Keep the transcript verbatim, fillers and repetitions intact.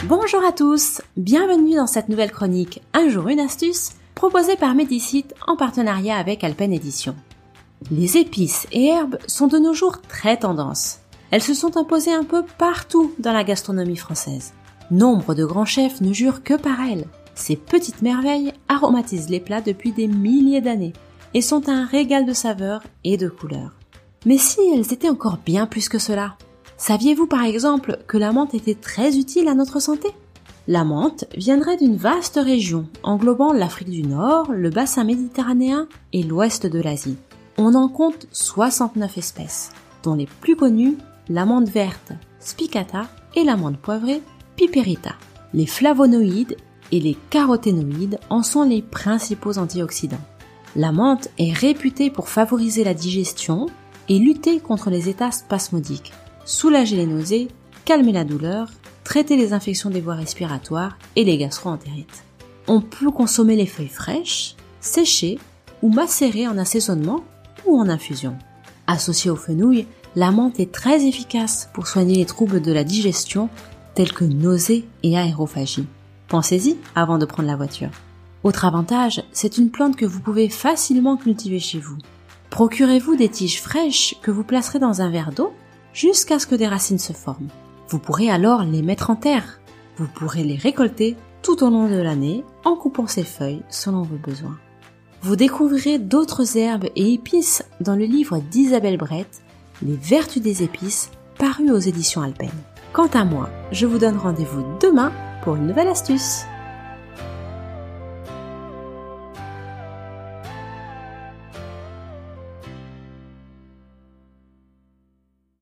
Bonjour à tous, bienvenue dans cette nouvelle chronique Un jour une astuce proposée par Medicite en partenariat avec Alpen Éditions. Les épices et herbes sont de nos jours très tendance. Elles se sont imposées un peu partout dans la gastronomie française. Nombre de grands chefs ne jurent que par elles. Ces petites merveilles aromatisent les plats depuis des milliers d'années et sont un régal de saveurs et de couleurs. Mais si elles étaient encore bien plus que cela? Saviez-vous par exemple que la menthe était très utile à notre santé? La menthe viendrait d'une vaste région englobant l'Afrique du Nord, le bassin méditerranéen et l'ouest de l'Asie. On en compte soixante-neuf espèces, dont les plus connues, la menthe verte, Spicata, et la menthe poivrée, Piperita. Les flavonoïdes et les caroténoïdes en sont les principaux antioxydants. La menthe est réputée pour favoriser la digestion et lutter contre les états spasmodiques, soulager les nausées, calmer la douleur, traiter les infections des voies respiratoires et les gastro-entérites. On peut consommer les feuilles fraîches, séchées ou macérées en assaisonnement ou en infusion. Associée au fenouil, la menthe est très efficace pour soigner les troubles de la digestion tels que nausées et aérophagie. Pensez-y avant de prendre la voiture. Autre avantage, c'est une plante que vous pouvez facilement cultiver chez vous. Procurez-vous des tiges fraîches que vous placerez dans un verre d'eau jusqu'à ce que des racines se forment. Vous pourrez alors les mettre en terre. Vous pourrez les récolter tout au long de l'année en coupant ces feuilles selon vos besoins. Vous découvrirez d'autres herbes et épices dans le livre d'Isabelle Brett, Les vertus des épices, paru aux éditions Alpen. Quant à moi, je vous donne rendez-vous demain pour une nouvelle astuce.